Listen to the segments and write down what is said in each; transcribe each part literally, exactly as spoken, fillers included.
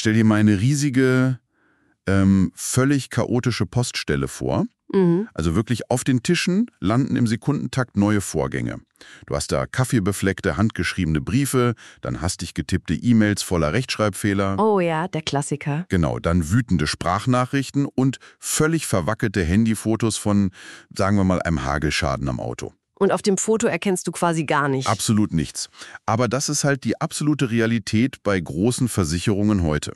Stell dir mal eine riesige, ähm, völlig chaotische Poststelle vor. Mhm. Also wirklich auf den Tischen landen im Sekundentakt neue Vorgänge. Du hast da kaffeebefleckte, handgeschriebene Briefe, dann hastig getippte E-Mails voller Rechtschreibfehler. Oh ja, der Klassiker. Genau, dann wütende Sprachnachrichten und völlig verwackelte Handyfotos von, sagen wir mal, einem Hagelschaden am Auto. Und auf dem Foto erkennst du quasi gar nicht. Absolut nichts. Aber das ist halt die absolute Realität bei großen Versicherungen heute.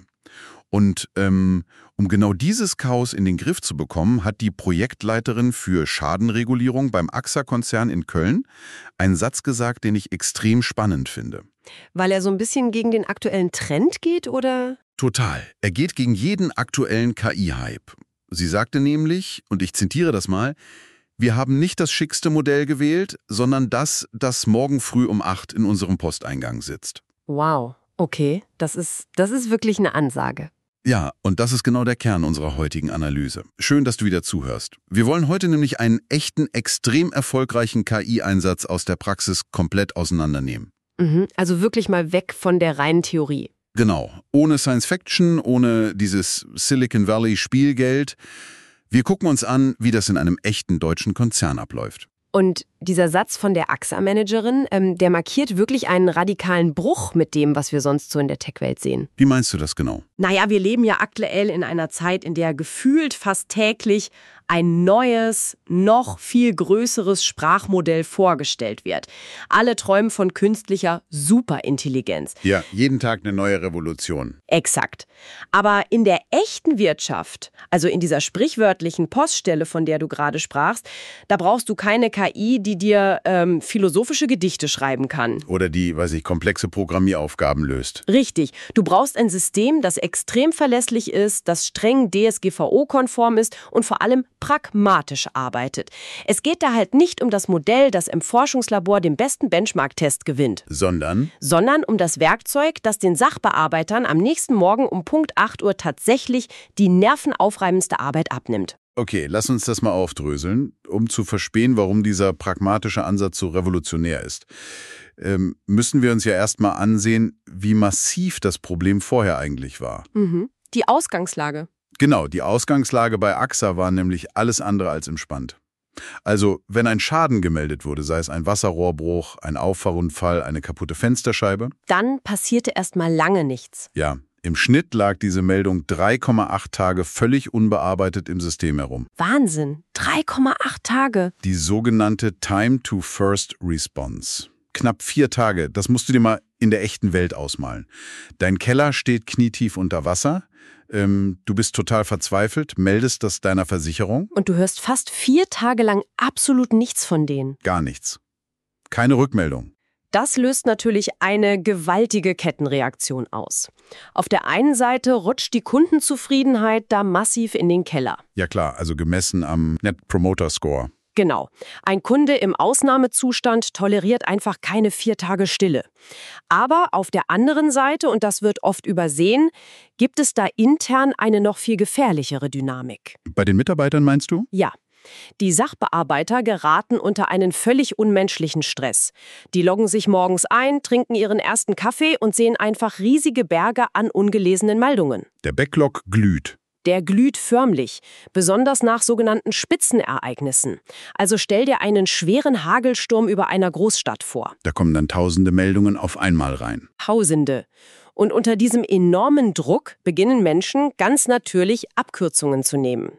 Und ähm, um genau dieses Chaos in den Griff zu bekommen, hat die Projektleiterin für Schadenregulierung beim A X A-Konzern in Köln einen Satz gesagt, den ich extrem spannend finde. Weil er so ein bisschen gegen den aktuellen Trend geht, oder? Total. Er geht gegen jeden aktuellen K I-Hype. Sie sagte nämlich, und ich zitiere das mal, wir haben nicht das schickste Modell gewählt, sondern das, das morgen früh um acht in unserem Posteingang sitzt. Wow, okay, das ist, das ist wirklich eine Ansage. Ja, und das ist genau der Kern unserer heutigen Analyse. Schön, dass du wieder zuhörst. Wir wollen heute nämlich einen echten, extrem erfolgreichen K I-Einsatz aus der Praxis komplett auseinandernehmen. Mhm, also wirklich mal weg von der reinen Theorie. Genau, ohne Science-Fiction, ohne dieses Silicon Valley-Spielgeld. Wir gucken uns an, wie das in einem echten deutschen Konzern abläuft. Und dieser Satz von der A X A-Managerin, ähm, der markiert wirklich einen radikalen Bruch mit dem, was wir sonst so in der Tech-Welt sehen. Wie meinst du das genau? Naja, wir leben ja aktuell in einer Zeit, in der gefühlt fast täglich ein neues, noch viel größeres Sprachmodell vorgestellt wird. Alle träumen von künstlicher Superintelligenz. Ja, jeden Tag eine neue Revolution. Exakt. Aber in der echten Wirtschaft, also in dieser sprichwörtlichen Poststelle, von der du gerade sprachst, da brauchst du keine K I, die dir ähm, philosophische Gedichte schreiben kann. Oder die, weiß ich, komplexe Programmieraufgaben löst. Richtig. Du brauchst ein System, das extrem verlässlich ist, das streng D S G V O-konform ist und vor allem pragmatisch arbeitet. Es geht da halt nicht um das Modell, das im Forschungslabor den besten Benchmark-Test gewinnt. Sondern? Sondern um das Werkzeug, das den Sachbearbeitern am nächsten Morgen um Punkt acht Uhr tatsächlich die nervenaufreibendste Arbeit abnimmt. Okay, lass uns das mal aufdröseln, um zu verstehen, warum dieser pragmatische Ansatz so revolutionär ist. Ähm, müssen wir uns ja erstmal ansehen, wie massiv das Problem vorher eigentlich war. Mhm. Die Ausgangslage. Genau, die Ausgangslage bei A X A war nämlich alles andere als entspannt. Also, wenn ein Schaden gemeldet wurde, sei es ein Wasserrohrbruch, ein Auffahrunfall, eine kaputte Fensterscheibe. Dann passierte erst mal lange nichts. Ja, im Schnitt lag diese Meldung drei Komma acht Tage völlig unbearbeitet im System herum. Wahnsinn, drei Komma acht Tage. Die sogenannte Time to First Response. Knapp vier Tage, das musst du dir mal in der echten Welt ausmalen. Dein Keller steht knietief unter Wasser. Ähm, du bist total verzweifelt, meldest das deiner Versicherung. Und du hörst fast vier Tage lang absolut nichts von denen. Gar nichts. Keine Rückmeldung. Das löst natürlich eine gewaltige Kettenreaktion aus. Auf der einen Seite rutscht die Kundenzufriedenheit da massiv in den Keller. Ja klar, also gemessen am Net Promoter Score. Genau. Ein Kunde im Ausnahmezustand toleriert einfach keine vier Tage Stille. Aber auf der anderen Seite, und das wird oft übersehen, gibt es da intern eine noch viel gefährlichere Dynamik. Bei den Mitarbeitern meinst du? Ja. Die Sachbearbeiter geraten unter einen völlig unmenschlichen Stress. Die loggen sich morgens ein, trinken ihren ersten Kaffee und sehen einfach riesige Berge an ungelesenen Meldungen. Der Backlog glüht. Der glüht förmlich, besonders nach sogenannten Spitzenereignissen. Also stell dir einen schweren Hagelsturm über einer Großstadt vor. Da kommen dann tausende Meldungen auf einmal rein. Tausende. Und unter diesem enormen Druck beginnen Menschen ganz natürlich Abkürzungen zu nehmen.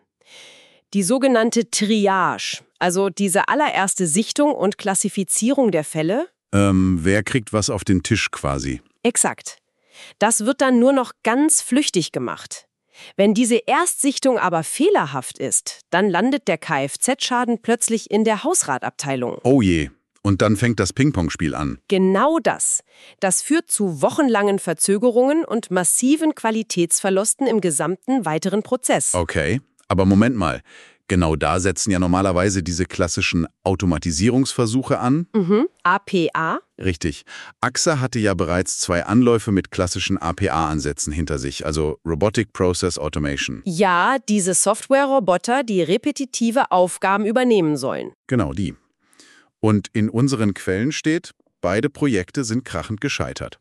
Die sogenannte Triage, also diese allererste Sichtung und Klassifizierung der Fälle. Ähm, wer kriegt was auf den Tisch quasi? Exakt. Das wird dann nur noch ganz flüchtig gemacht. Wenn diese Erstsichtung aber fehlerhaft ist, dann landet der Kfz-Schaden plötzlich in der Hausratabteilung. Oh je. Und dann fängt das Ping-Pong-Spiel an. Genau das. Das führt zu wochenlangen Verzögerungen und massiven Qualitätsverlusten im gesamten weiteren Prozess. Okay, aber Moment mal. Genau da setzen ja normalerweise diese klassischen Automatisierungsversuche an. Mhm. A P A. Richtig. A X A hatte ja bereits zwei Anläufe mit klassischen A P A-Ansätzen hinter sich, also Robotic Process Automation. Ja, diese Software-Roboter, die repetitive Aufgaben übernehmen sollen. Genau, die. Und in unseren Quellen steht, beide Projekte sind krachend gescheitert.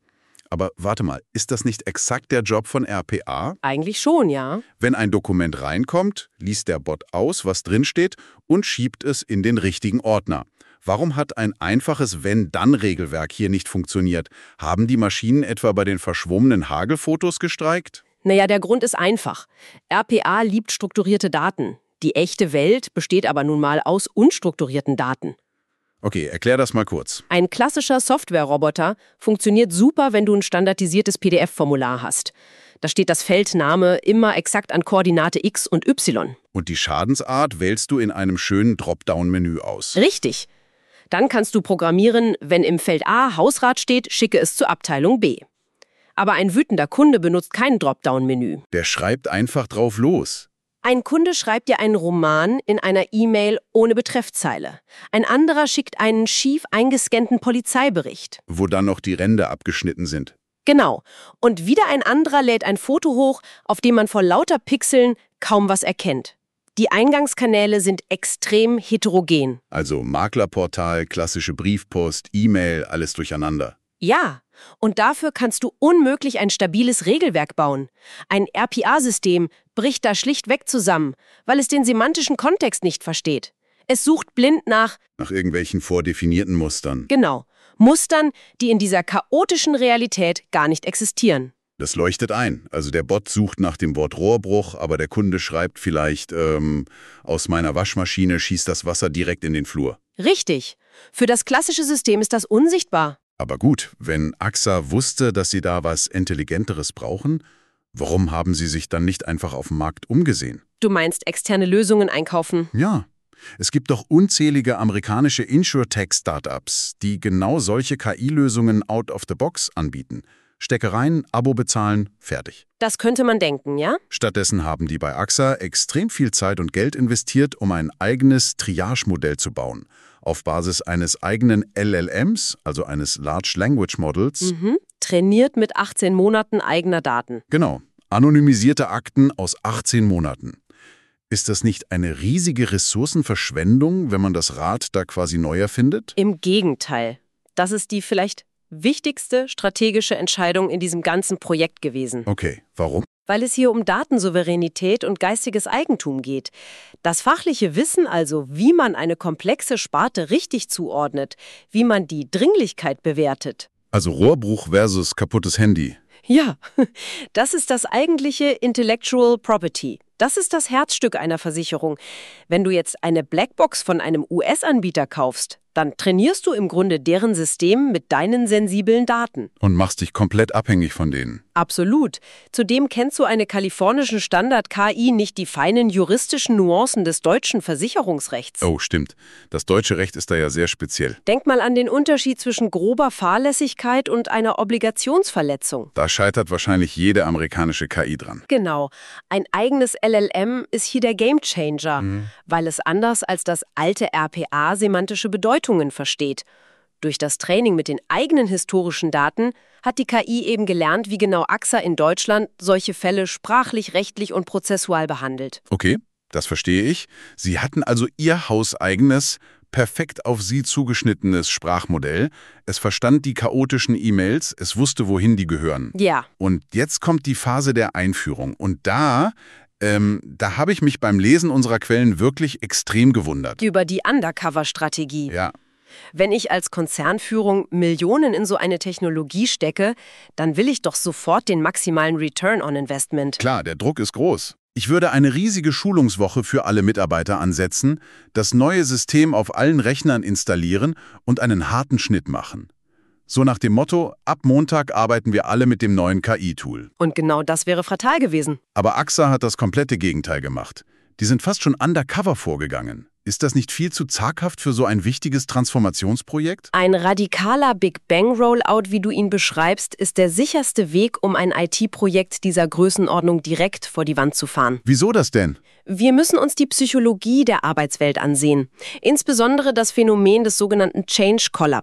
Aber warte mal, ist das nicht exakt der Job von R P A? Eigentlich schon, ja. Wenn ein Dokument reinkommt, liest der Bot aus, was drinsteht und schiebt es in den richtigen Ordner. Warum hat ein einfaches Wenn-Dann-Regelwerk hier nicht funktioniert? Haben die Maschinen etwa bei den verschwommenen Hagelfotos gestreikt? Naja, der Grund ist einfach. R P A liebt strukturierte Daten. Die echte Welt besteht aber nun mal aus unstrukturierten Daten. Okay, erklär das mal kurz. Ein klassischer Software-Roboter funktioniert super, wenn du ein standardisiertes P D F-Formular hast. Da steht das Feld Name immer exakt an Koordinate X und Y. Und die Schadensart wählst du in einem schönen Dropdown-Menü aus. Richtig. Dann kannst du programmieren, wenn im Feld A Hausrat steht, schicke es zur Abteilung B. Aber ein wütender Kunde benutzt kein Dropdown-Menü. Der schreibt einfach drauf los. Ein Kunde schreibt dir einen Roman in einer E-Mail ohne Betreffzeile. Ein anderer schickt einen schief eingescannten Polizeibericht. Wo dann noch die Ränder abgeschnitten sind. Genau. Und wieder ein anderer lädt ein Foto hoch, auf dem man vor lauter Pixeln kaum was erkennt. Die Eingangskanäle sind extrem heterogen. Also Maklerportal, klassische Briefpost, E-Mail, alles durcheinander. Ja, und dafür kannst du unmöglich ein stabiles Regelwerk bauen. Ein R P A-System bricht da schlichtweg zusammen, weil es den semantischen Kontext nicht versteht. Es sucht blind nach, Nach irgendwelchen vordefinierten Mustern. genau, Mustern, die in dieser chaotischen Realität gar nicht existieren. Das leuchtet ein. Also der Bot sucht nach dem Wort Rohrbruch, aber der Kunde schreibt vielleicht, ähm, aus meiner Waschmaschine schießt das Wasser direkt in den Flur. Richtig. Für das klassische System ist das unsichtbar. Aber gut, wenn A X A wusste, dass sie da was Intelligenteres brauchen, warum haben sie sich dann nicht einfach auf dem Markt umgesehen? Du meinst externe Lösungen einkaufen? Ja, es gibt doch unzählige amerikanische Insurtech-Startups, die genau solche K I-Lösungen out of the box anbieten. Stecke rein, Abo bezahlen, fertig. Das könnte man denken, ja? Stattdessen haben die bei A X A extrem viel Zeit und Geld investiert, um ein eigenes Triage-Modell zu bauen. Auf Basis eines eigenen L L Ms, also eines Large Language Models. Mhm. Trainiert mit achtzehn Monaten eigener Daten. Genau, anonymisierte Akten aus achtzehn Monaten. Ist das nicht eine riesige Ressourcenverschwendung, wenn man das Rad da quasi neu erfindet? Im Gegenteil. Das ist die vielleicht wichtigste strategische Entscheidung in diesem ganzen Projekt gewesen. Okay, warum? Weil es hier um Datensouveränität und geistiges Eigentum geht. Das fachliche Wissen also, wie man eine komplexe Sparte richtig zuordnet, wie man die Dringlichkeit bewertet. Also Rohrbruch versus kaputtes Handy. Ja, das ist das eigentliche Intellectual Property. Das ist das Herzstück einer Versicherung. Wenn du jetzt eine Blackbox von einem U S-Anbieter kaufst, dann trainierst du im Grunde deren System mit deinen sensiblen Daten. Und machst dich komplett abhängig von denen. Absolut. Zudem kennt so eine kalifornischen Standard-K I nicht die feinen juristischen Nuancen des deutschen Versicherungsrechts. Oh, stimmt. Das deutsche Recht ist da ja sehr speziell. Denk mal an den Unterschied zwischen grober Fahrlässigkeit und einer Obligationsverletzung. Da scheitert wahrscheinlich jede amerikanische K I dran. Genau. Ein eigenes L L M ist hier der Gamechanger, mhm. weil es anders als das alte R P A semantische Bedeutungen versteht. Durch das Training mit den eigenen historischen Daten hat die K I eben gelernt, wie genau A X A in Deutschland solche Fälle sprachlich, rechtlich und prozessual behandelt. Okay, das verstehe ich. Sie hatten also Ihr hauseigenes, perfekt auf Sie zugeschnittenes Sprachmodell. Es verstand die chaotischen E-Mails, es wusste, wohin die gehören. Ja. Und jetzt kommt die Phase der Einführung. Und da... Ähm, da habe ich mich beim Lesen unserer Quellen wirklich extrem gewundert. Über die Undercover-Strategie. Ja. Wenn ich als Konzernführung Millionen in so eine Technologie stecke, dann will ich doch sofort den maximalen Return on Investment. Klar, der Druck ist groß. Ich würde eine riesige Schulungswoche für alle Mitarbeiter ansetzen, das neue System auf allen Rechnern installieren und einen harten Schnitt machen. So nach dem Motto, ab Montag arbeiten wir alle mit dem neuen K I-Tool. Und genau das wäre fatal gewesen. Aber A X A hat das komplette Gegenteil gemacht. Die sind fast schon undercover vorgegangen. Ist das nicht viel zu zaghaft für so ein wichtiges Transformationsprojekt? Ein radikaler Big Bang Rollout, wie du ihn beschreibst, ist der sicherste Weg, um ein I T-Projekt dieser Größenordnung direkt vor die Wand zu fahren. Wieso das denn? Wir müssen uns die Psychologie der Arbeitswelt ansehen. Insbesondere das Phänomen des sogenannten Change Collapse.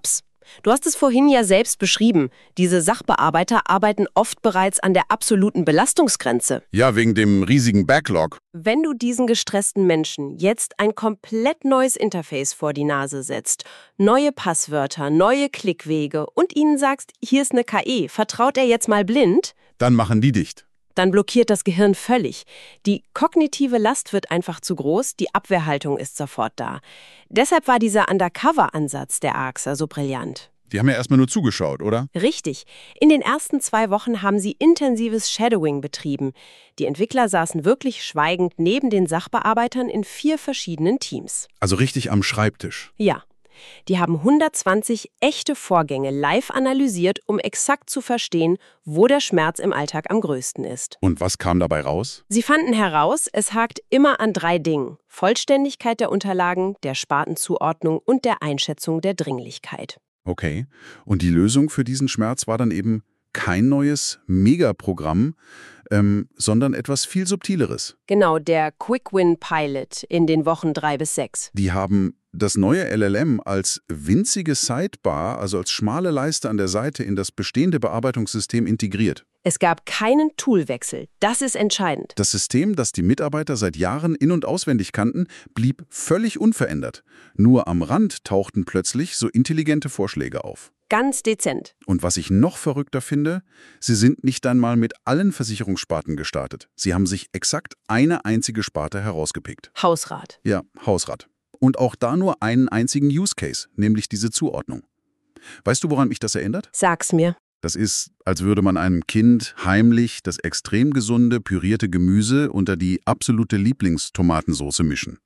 Du hast es vorhin ja selbst beschrieben. Diese Sachbearbeiter arbeiten oft bereits an der absoluten Belastungsgrenze. Ja, wegen dem riesigen Backlog. Wenn du diesen gestressten Menschen jetzt ein komplett neues Interface vor die Nase setzt, neue Passwörter, neue Klickwege und ihnen sagst, hier ist eine K I, vertraut er jetzt mal blind? Dann machen die dicht. Dann blockiert das Gehirn völlig. Die kognitive Last wird einfach zu groß, die Abwehrhaltung ist sofort da. Deshalb war dieser Undercover-Ansatz der A X A so brillant. Die haben ja erstmal nur zugeschaut, oder? Richtig. In den ersten zwei Wochen haben sie intensives Shadowing betrieben. Die Entwickler saßen wirklich schweigend neben den Sachbearbeitern in vier verschiedenen Teams. Also richtig am Schreibtisch. Ja. Die haben hundertzwanzig echte Vorgänge live analysiert, um exakt zu verstehen, wo der Schmerz im Alltag am größten ist. Und was kam dabei raus? Sie fanden heraus, es hakt immer an drei Dingen: Vollständigkeit der Unterlagen, der Spartenzuordnung und der Einschätzung der Dringlichkeit. Okay. Und die Lösung für diesen Schmerz war dann eben kein neues Megaprogramm, ähm, sondern etwas viel Subtileres. Genau, der Quick-Win-Pilot in den Wochen drei bis sechs. Die haben das neue L L M als winzige Sidebar, also als schmale Leiste an der Seite, in das bestehende Bearbeitungssystem integriert. Es gab keinen Toolwechsel. Das ist entscheidend. Das System, das die Mitarbeiter seit Jahren in- und auswendig kannten, blieb völlig unverändert. Nur am Rand tauchten plötzlich so intelligente Vorschläge auf. Ganz dezent. Und was ich noch verrückter finde, sie sind nicht einmal mit allen Versicherungssparten gestartet. Sie haben sich exakt eine einzige Sparte herausgepickt. Hausrat. Ja, Hausrat. Und auch da nur einen einzigen Use Case, nämlich diese Zuordnung. Weißt du, woran mich das erinnert? Sag's mir. Das ist, als würde man einem Kind heimlich das extrem gesunde, pürierte Gemüse unter die absolute Lieblingstomatensauce mischen.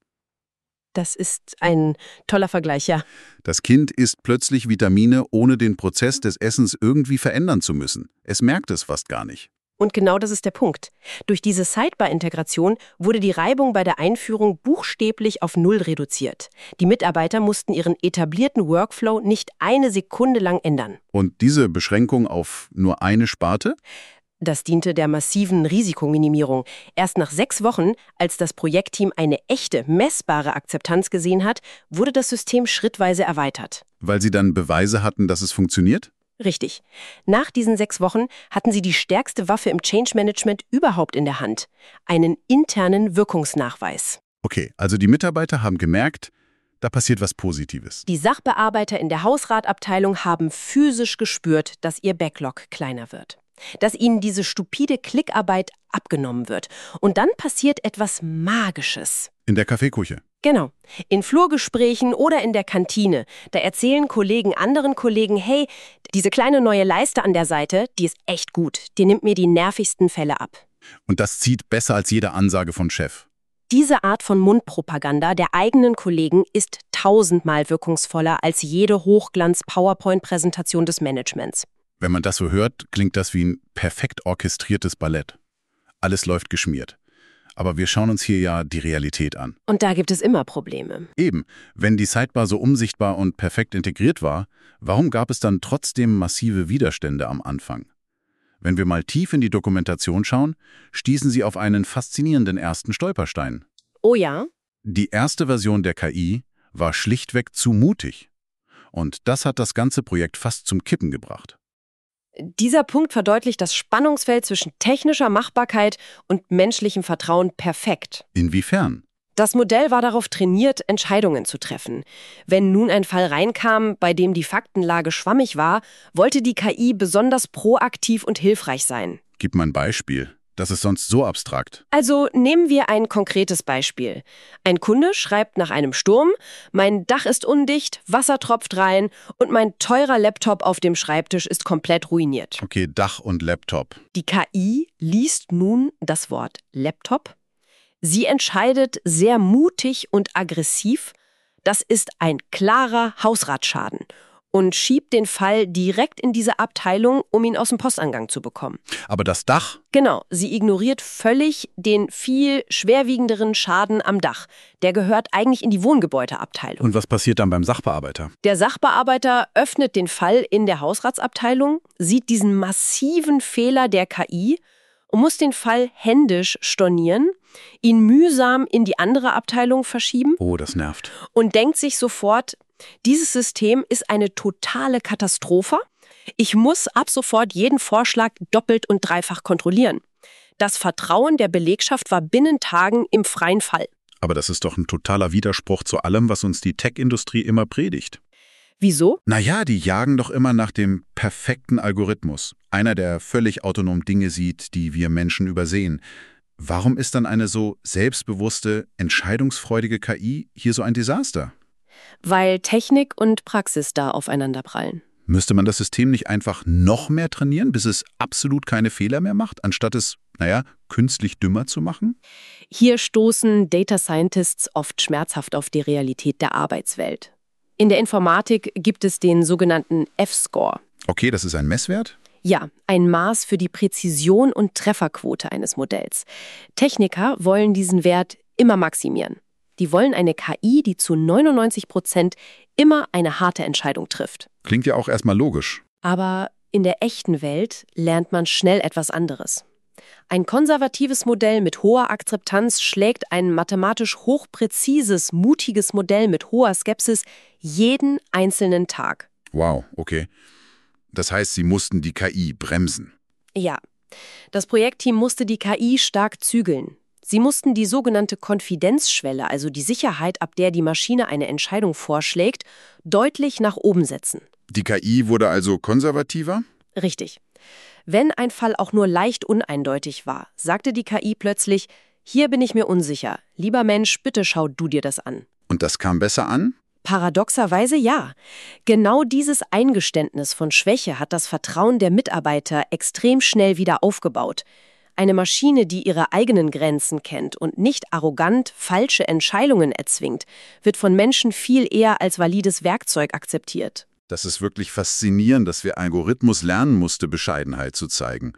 Das ist ein toller Vergleich, ja. Das Kind isst plötzlich Vitamine, ohne den Prozess des Essens irgendwie verändern zu müssen. Es merkt es fast gar nicht. Und genau das ist der Punkt. Durch diese Sidebar-Integration wurde die Reibung bei der Einführung buchstäblich auf Null reduziert. Die Mitarbeiter mussten ihren etablierten Workflow nicht eine Sekunde lang ändern. Und diese Beschränkung auf nur eine Sparte? Das diente der massiven Risikominimierung. Erst nach sechs Wochen, als das Projektteam eine echte, messbare Akzeptanz gesehen hat, wurde das System schrittweise erweitert. Weil sie dann Beweise hatten, dass es funktioniert? Richtig. Nach diesen sechs Wochen hatten sie die stärkste Waffe im Change Management überhaupt in der Hand: einen internen Wirkungsnachweis. Okay, also die Mitarbeiter haben gemerkt, da passiert was Positives. Die Sachbearbeiter in der Hausratabteilung haben physisch gespürt, dass ihr Backlog kleiner wird. Dass ihnen diese stupide Klickarbeit abgenommen wird. Und dann passiert etwas Magisches. In der Kaffeeküche. Genau. In Flurgesprächen oder in der Kantine. Da erzählen Kollegen anderen Kollegen, hey, diese kleine neue Leiste an der Seite, die ist echt gut. Die nimmt mir die nervigsten Fälle ab. Und das zieht besser als jede Ansage von Chef. Diese Art von Mundpropaganda der eigenen Kollegen ist tausendmal wirkungsvoller als jede Hochglanz-PowerPoint-Präsentation des Managements. Wenn man das so hört, klingt das wie ein perfekt orchestriertes Ballett. Alles läuft geschmiert. Aber wir schauen uns hier ja die Realität an. Und da gibt es immer Probleme. Eben, wenn die Sidebar so unsichtbar und perfekt integriert war, warum gab es dann trotzdem massive Widerstände am Anfang? Wenn wir mal tief in die Dokumentation schauen, stießen sie auf einen faszinierenden ersten Stolperstein. Oh ja? Die erste Version der K I war schlichtweg zu mutig. Und das hat das ganze Projekt fast zum Kippen gebracht. Dieser Punkt verdeutlicht das Spannungsfeld zwischen technischer Machbarkeit und menschlichem Vertrauen perfekt. Inwiefern? Das Modell war darauf trainiert, Entscheidungen zu treffen. Wenn nun ein Fall reinkam, bei dem die Faktenlage schwammig war, wollte die K I besonders proaktiv und hilfreich sein. Gib mal ein Beispiel. Das ist sonst so abstrakt. Also nehmen wir ein konkretes Beispiel. Ein Kunde schreibt nach einem Sturm: Mein Dach ist undicht, Wasser tropft rein und mein teurer Laptop auf dem Schreibtisch ist komplett ruiniert. Okay, Dach und Laptop. Die K I liest nun das Wort Laptop. Sie entscheidet sehr mutig und aggressiv, das ist ein klarer Hausratschaden, und schiebt den Fall direkt in diese Abteilung, um ihn aus dem Postangang zu bekommen. Aber das Dach? Genau, sie ignoriert völlig den viel schwerwiegenderen Schaden am Dach. Der gehört eigentlich in die Wohngebäudeabteilung. Und was passiert dann beim Sachbearbeiter? Der Sachbearbeiter öffnet den Fall in der Hausratsabteilung, sieht diesen massiven Fehler der K I und muss den Fall händisch stornieren, ihn mühsam in die andere Abteilung verschieben. Oh, das nervt. Und denkt sich sofort: Dieses System ist eine totale Katastrophe. Ich muss ab sofort jeden Vorschlag doppelt und dreifach kontrollieren. Das Vertrauen der Belegschaft war binnen Tagen im freien Fall. Aber das ist doch ein totaler Widerspruch zu allem, was uns die Tech-Industrie immer predigt. Wieso? Naja, die jagen doch immer nach dem perfekten Algorithmus. Einer, der völlig autonom Dinge sieht, die wir Menschen übersehen. Warum ist dann eine so selbstbewusste, entscheidungsfreudige K I hier so ein Desaster? Weil Technik und Praxis da aufeinanderprallen. Müsste man das System nicht einfach noch mehr trainieren, bis es absolut keine Fehler mehr macht, anstatt es, naja, künstlich dümmer zu machen? Hier stoßen Data Scientists oft schmerzhaft auf die Realität der Arbeitswelt. In der Informatik gibt es den sogenannten F-Score. Okay, das ist ein Messwert? Ja, ein Maß für die Präzision und Trefferquote eines Modells. Techniker wollen diesen Wert immer maximieren. Die wollen eine K I, die zu neunundneunzig Prozent immer eine harte Entscheidung trifft. Klingt ja auch erstmal logisch. Aber in der echten Welt lernt man schnell etwas anderes. Ein konservatives Modell mit hoher Akzeptanz schlägt ein mathematisch hochpräzises, mutiges Modell mit hoher Skepsis jeden einzelnen Tag. Wow, okay. Das heißt, Sie mussten die K I bremsen. Ja, das Projektteam musste die K I stark zügeln. Sie mussten die sogenannte Konfidenzschwelle, also die Sicherheit, ab der die Maschine eine Entscheidung vorschlägt, deutlich nach oben setzen. Die K I wurde also konservativer? Richtig. Wenn ein Fall auch nur leicht uneindeutig war, sagte die K I plötzlich, hier bin ich mir unsicher. Lieber Mensch, bitte schau du dir das an. Und das kam besser an? Paradoxerweise ja. Genau dieses Eingeständnis von Schwäche hat das Vertrauen der Mitarbeiter extrem schnell wieder aufgebaut. Eine Maschine, die ihre eigenen Grenzen kennt und nicht arrogant falsche Entscheidungen erzwingt, wird von Menschen viel eher als valides Werkzeug akzeptiert. Das ist wirklich faszinierend, dass wir Algorithmus lernen musste, Bescheidenheit zu zeigen.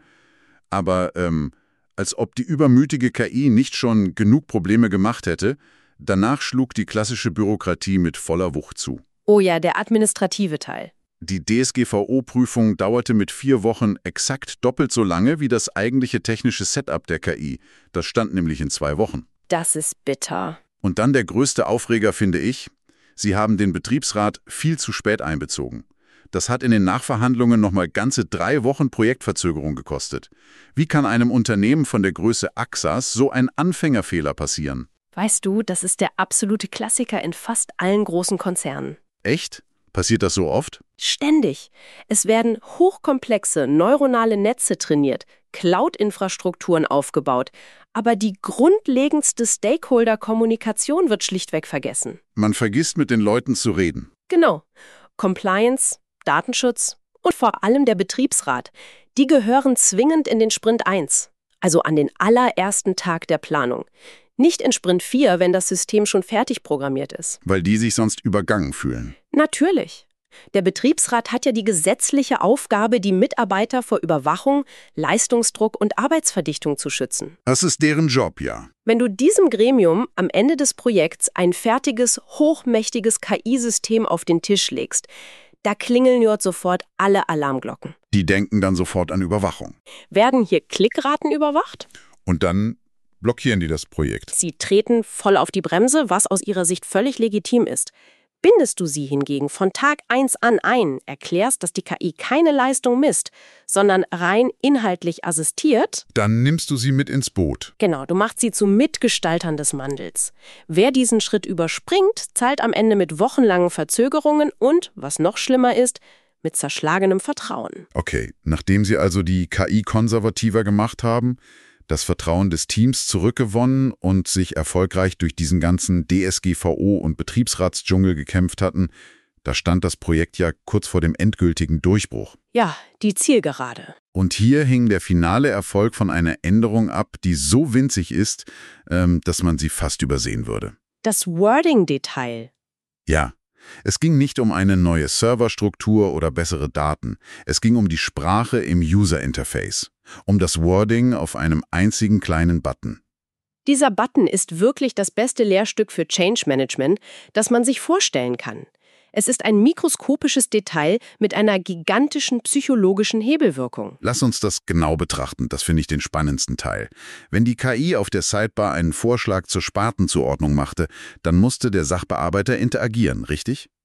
Aber ähm, als ob die übermütige K I nicht schon genug Probleme gemacht hätte, danach schlug die klassische Bürokratie mit voller Wucht zu. Oh ja, der administrative Teil. Die D S G V O-Prüfung dauerte mit vier Wochen exakt doppelt so lange wie das eigentliche technische Setup der K I. Das stand nämlich in zwei Wochen. Das ist bitter. Und dann der größte Aufreger, finde ich. Sie haben den Betriebsrat viel zu spät einbezogen. Das hat in den Nachverhandlungen nochmal ganze drei Wochen Projektverzögerung gekostet. Wie kann einem Unternehmen von der Größe Axas so ein Anfängerfehler passieren? Weißt du, das ist der absolute Klassiker in fast allen großen Konzernen. Echt? Passiert das so oft? Ständig. Es werden hochkomplexe neuronale Netze trainiert, Cloud-Infrastrukturen aufgebaut, aber die grundlegendste Stakeholder-Kommunikation wird schlichtweg vergessen. Man vergisst, mit den Leuten zu reden. Genau. Compliance, Datenschutz und vor allem der Betriebsrat, die gehören zwingend in den Sprint eins, also an den allerersten Tag der Planung. Nicht in Sprint vier, wenn das System schon fertig programmiert ist. Weil die sich sonst übergangen fühlen. Natürlich. Der Betriebsrat hat ja die gesetzliche Aufgabe, die Mitarbeiter vor Überwachung, Leistungsdruck und Arbeitsverdichtung zu schützen. Das ist deren Job, ja. Wenn du diesem Gremium am Ende des Projekts ein fertiges, hochmächtiges K I-System auf den Tisch legst, da klingeln dort sofort alle Alarmglocken. Die denken dann sofort an Überwachung. Werden hier Klickraten überwacht? Und dann blockieren die das Projekt. Sie treten voll auf die Bremse, was aus ihrer Sicht völlig legitim ist. Bindest du sie hingegen von Tag eins an ein, erklärst, dass die K I keine Leistung misst, sondern rein inhaltlich assistiert, dann nimmst du sie mit ins Boot. Genau, du machst sie zu Mitgestaltern des Wandels. Wer diesen Schritt überspringt, zahlt am Ende mit wochenlangen Verzögerungen und, was noch schlimmer ist, mit zerschlagenem Vertrauen. Okay, nachdem sie also die K I konservativer gemacht haben, das Vertrauen des Teams zurückgewonnen und sich erfolgreich durch diesen ganzen D S G V O- und Betriebsratsdschungel gekämpft hatten, da stand das Projekt ja kurz vor dem endgültigen Durchbruch. Ja, die Zielgerade. Und hier hing der finale Erfolg von einer Änderung ab, die so winzig ist, ähm, dass man sie fast übersehen würde. Das Wording-Detail. Ja. Es ging nicht um eine neue Serverstruktur oder bessere Daten. Es ging um die Sprache im User-Interface, um das Wording auf einem einzigen kleinen Button. Dieser Button ist wirklich das beste Lehrstück für Change Management, das man sich vorstellen kann. Es ist ein mikroskopisches Detail mit einer gigantischen psychologischen Hebelwirkung. Lass uns das genau betrachten, das finde ich den spannendsten Teil. Wenn die K I auf der Sidebar einen Vorschlag zur Spartenzuordnung machte, dann musste der Sachbearbeiter interagieren, richtig?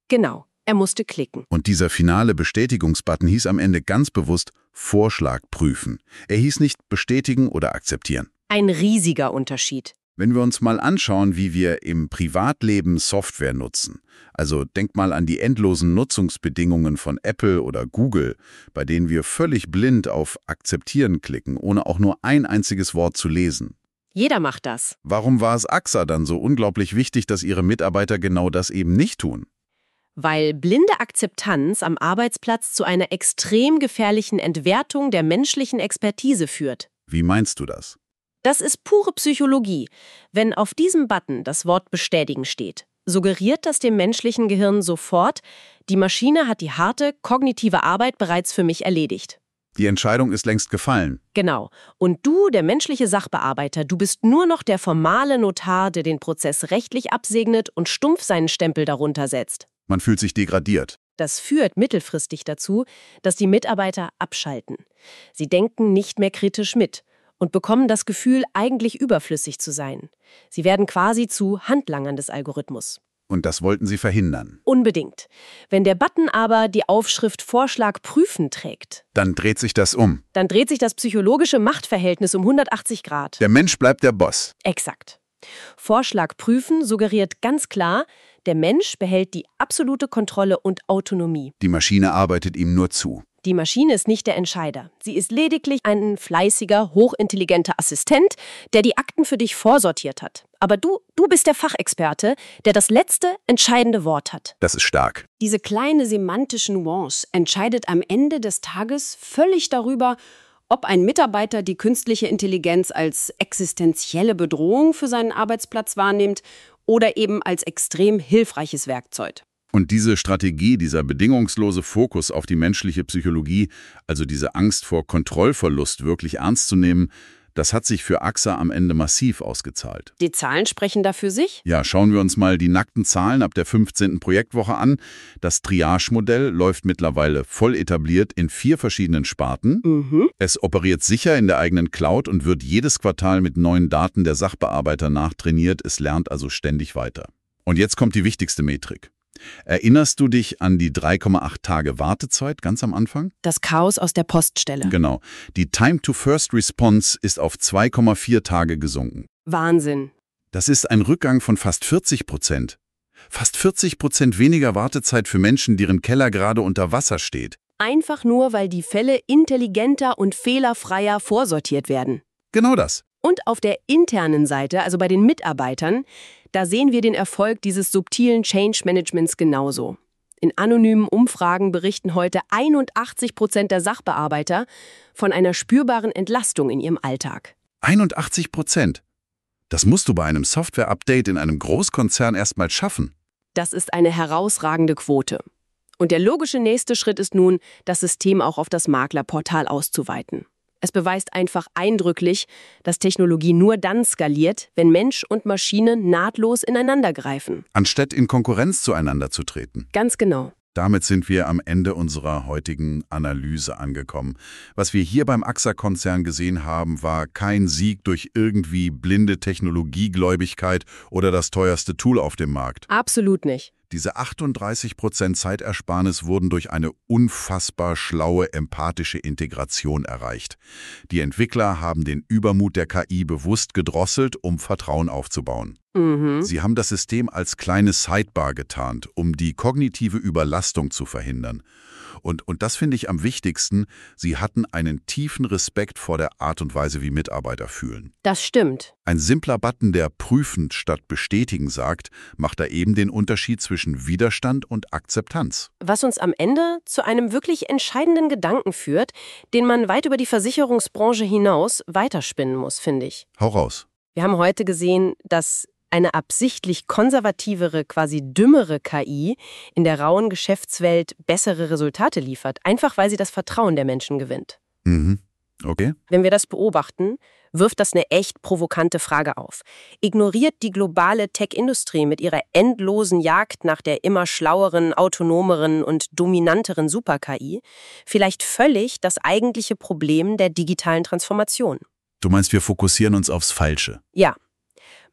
Genau, er musste klicken. Und dieser finale Bestätigungsbutton hieß am Ende ganz bewusst Vorschlag prüfen. Er hieß nicht bestätigen oder akzeptieren. Ein riesiger Unterschied. Wenn wir uns mal anschauen, wie wir im Privatleben Software nutzen, also denk mal an die endlosen Nutzungsbedingungen von Apple oder Google, bei denen wir völlig blind auf Akzeptieren klicken, ohne auch nur ein einziges Wort zu lesen. Jeder macht das. Warum war es A X A dann so unglaublich wichtig, dass ihre Mitarbeiter genau das eben nicht tun? Weil blinde Akzeptanz am Arbeitsplatz zu einer extrem gefährlichen Entwertung der menschlichen Expertise führt. Wie meinst du das? Das ist pure Psychologie. Wenn auf diesem Button das Wort bestätigen steht, suggeriert das dem menschlichen Gehirn sofort, die Maschine hat die harte, kognitive Arbeit bereits für mich erledigt. Die Entscheidung ist längst gefallen. Genau. Und du, der menschliche Sachbearbeiter, du bist nur noch der formale Notar, der den Prozess rechtlich absegnet und stumpf seinen Stempel darunter setzt. Man fühlt sich degradiert. Das führt mittelfristig dazu, dass die Mitarbeiter abschalten. Sie denken nicht mehr kritisch mit und bekommen das Gefühl, eigentlich überflüssig zu sein. Sie werden quasi zu Handlangern des Algorithmus. Und das wollten sie verhindern. Unbedingt. Wenn der Button aber die Aufschrift Vorschlag prüfen trägt, Dann dreht sich das um. dann dreht sich das psychologische Machtverhältnis um hundertachtzig Grad. Der Mensch bleibt der Boss. Exakt. Vorschlag prüfen suggeriert ganz klar, der Mensch behält die absolute Kontrolle und Autonomie. Die Maschine arbeitet ihm nur zu. Die Maschine ist nicht der Entscheider. Sie ist lediglich ein fleißiger, hochintelligenter Assistent, der die Akten für dich vorsortiert hat. Aber du, du bist der Fachexperte, der das letzte, entscheidende Wort hat. Das ist stark. Diese kleine semantische Nuance entscheidet am Ende des Tages völlig darüber, ob ein Mitarbeiter die künstliche Intelligenz als existenzielle Bedrohung für seinen Arbeitsplatz wahrnimmt oder eben als extrem hilfreiches Werkzeug. Und diese Strategie, dieser bedingungslose Fokus auf die menschliche Psychologie, also diese Angst vor Kontrollverlust wirklich ernst zu nehmen, das hat sich für A X A am Ende massiv ausgezahlt. Die Zahlen sprechen da für sich. Ja, schauen wir uns mal die nackten Zahlen ab der fünfzehnten Projektwoche an. Das Triage-Modell läuft mittlerweile voll etabliert in vier verschiedenen Sparten. Mhm. Es operiert sicher in der eigenen Cloud und wird jedes Quartal mit neuen Daten der Sachbearbeiter nachtrainiert. Es lernt also ständig weiter. Und jetzt kommt die wichtigste Metrik. Erinnerst du dich an die drei Komma acht Tage Wartezeit ganz am Anfang? Das Chaos aus der Poststelle. Genau. Die Time to First Response ist auf zwei Komma vier Tage gesunken. Wahnsinn. Das ist ein Rückgang von fast vierzig Prozent. Fast vierzig Prozent weniger Wartezeit für Menschen, deren Keller gerade unter Wasser steht. Einfach nur, weil die Fälle intelligenter und fehlerfreier vorsortiert werden. Genau das. Und auf der internen Seite, also bei den Mitarbeitern, da sehen wir den Erfolg dieses subtilen Change-Managements genauso. In anonymen Umfragen berichten heute einundachtzig Prozent der Sachbearbeiter von einer spürbaren Entlastung in ihrem Alltag. einundachtzig Prozent. Das musst du bei einem Software-Update in einem Großkonzern erstmal schaffen. Das ist eine herausragende Quote. Und der logische nächste Schritt ist nun, das System auch auf das Maklerportal auszuweiten. Es beweist einfach eindrücklich, dass Technologie nur dann skaliert, wenn Mensch und Maschine nahtlos ineinandergreifen. Anstatt in Konkurrenz zueinander zu treten. Ganz genau. Damit sind wir am Ende unserer heutigen Analyse angekommen. Was wir hier beim A X A-Konzern gesehen haben, war kein Sieg durch irgendwie blinde Technologiegläubigkeit oder das teuerste Tool auf dem Markt. Absolut nicht. Diese achtunddreißig Prozent Zeitersparnis wurden durch eine unfassbar schlaue, empathische Integration erreicht. Die Entwickler haben den Übermut der K I bewusst gedrosselt, um Vertrauen aufzubauen. Mhm. Sie haben das System als kleine Sidebar getarnt, um die kognitive Überlastung zu verhindern. Und, und das finde ich am wichtigsten, sie hatten einen tiefen Respekt vor der Art und Weise, wie Mitarbeiter fühlen. Das stimmt. Ein simpler Button, der prüfend statt bestätigen sagt, macht da eben den Unterschied zwischen Widerstand und Akzeptanz. Was uns am Ende zu einem wirklich entscheidenden Gedanken führt, den man weit über die Versicherungsbranche hinaus weiterspinnen muss, finde ich. Hau raus. Wir haben heute gesehen, dass eine absichtlich konservativere, quasi dümmere K I in der rauen Geschäftswelt bessere Resultate liefert, einfach weil sie das Vertrauen der Menschen gewinnt. Mhm. Okay. Wenn wir das beobachten, wirft das eine echt provokante Frage auf. Ignoriert die globale Tech-Industrie mit ihrer endlosen Jagd nach der immer schlaueren, autonomeren und dominanteren Super-K I vielleicht völlig das eigentliche Problem der digitalen Transformation? Du meinst, wir fokussieren uns aufs Falsche? Ja.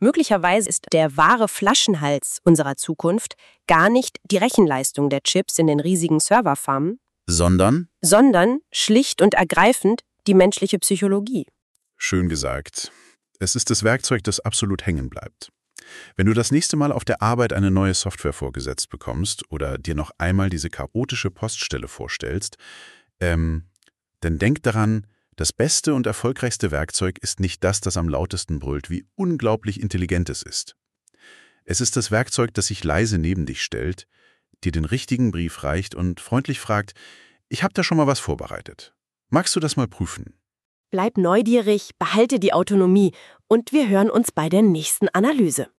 Möglicherweise ist der wahre Flaschenhals unserer Zukunft gar nicht die Rechenleistung der Chips in den riesigen Serverfarmen, Sondern? sondern schlicht und ergreifend die menschliche Psychologie. Schön gesagt. Es ist das Werkzeug, das absolut hängen bleibt. Wenn du das nächste Mal auf der Arbeit eine neue Software vorgesetzt bekommst oder dir noch einmal diese chaotische Poststelle vorstellst, ähm, dann denk daran, das beste und erfolgreichste Werkzeug ist nicht das, das am lautesten brüllt, wie unglaublich intelligent es ist. Es ist das Werkzeug, das sich leise neben dich stellt, dir den richtigen Brief reicht und freundlich fragt, ich habe da schon mal was vorbereitet. Magst du das mal prüfen? Bleib neugierig, behalte die Autonomie und wir hören uns bei der nächsten Analyse.